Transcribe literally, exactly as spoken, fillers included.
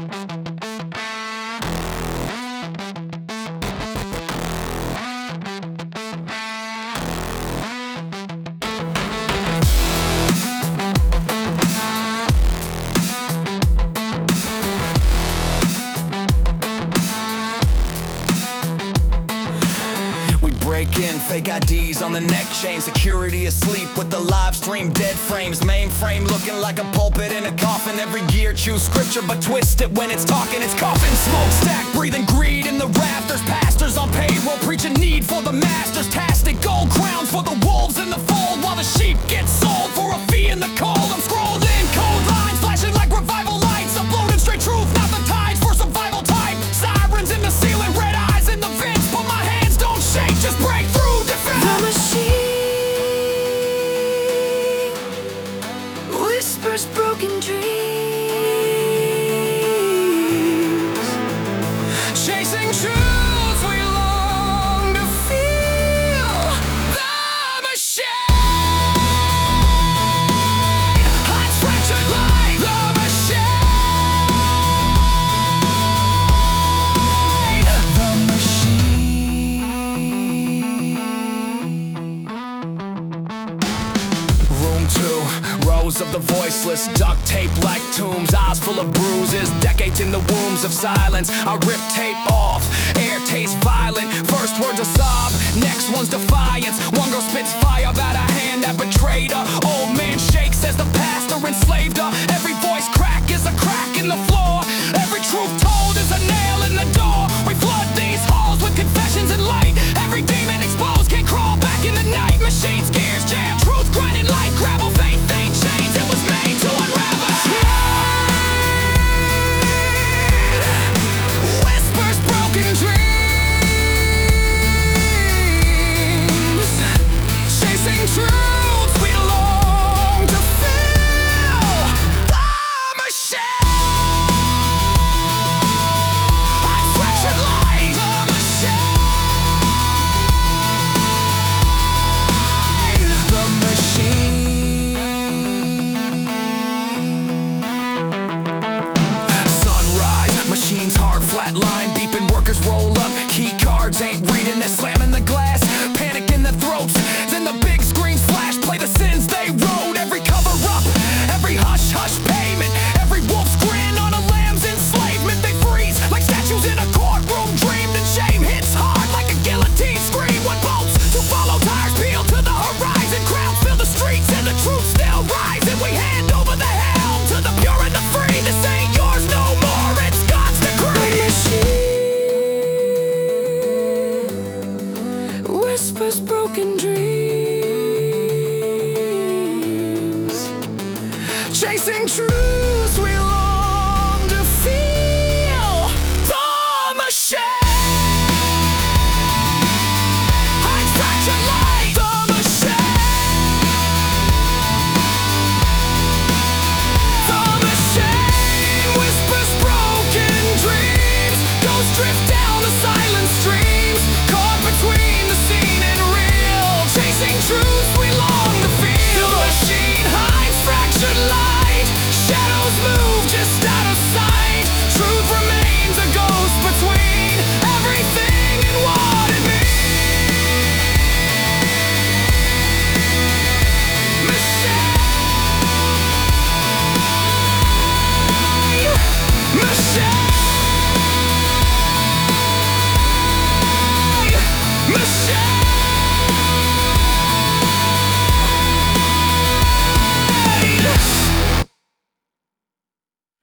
Break in, fake I Ds on the neck chain. Security asleep with the live stream dead frames. Mainframe looking like a pulpit in a coffin. Every gear choose scripture but twist it when it's talking. It's coffin smokestack, breathing greed in the rafters. Pastors on payroll preaching need for the masters. Tastic gold crowns for the wolves in the fold, while the sheep get sold for a fee in the cold. I'm scrolled in, cold lines flashing like revival lights. Uploading straight truth, not the tides for survival type. Sirens in the ceiling, red eyes in the vents, but my hands don't shake, just break through defense. The machine whispers broken dreams, chasing truth we long to feel. The machine hides fractured light. The machine. The machine. Room two, rows of the voiceless, duct tape like tombs, eyes full of bruises, decades in the wombs of silence. I rip tape off, air tastes violent. First words a sob, next one's defiance. One girl spits fire about a hand that betrayed her. Old man shakes as the pastor enslaved her. Every voice crack is a crack in the floor. Every truth told is a nail in the door. We flood these halls with confessions and light. Every demon exposed can't crawl back in the night. Machines, gears, jam, truth grind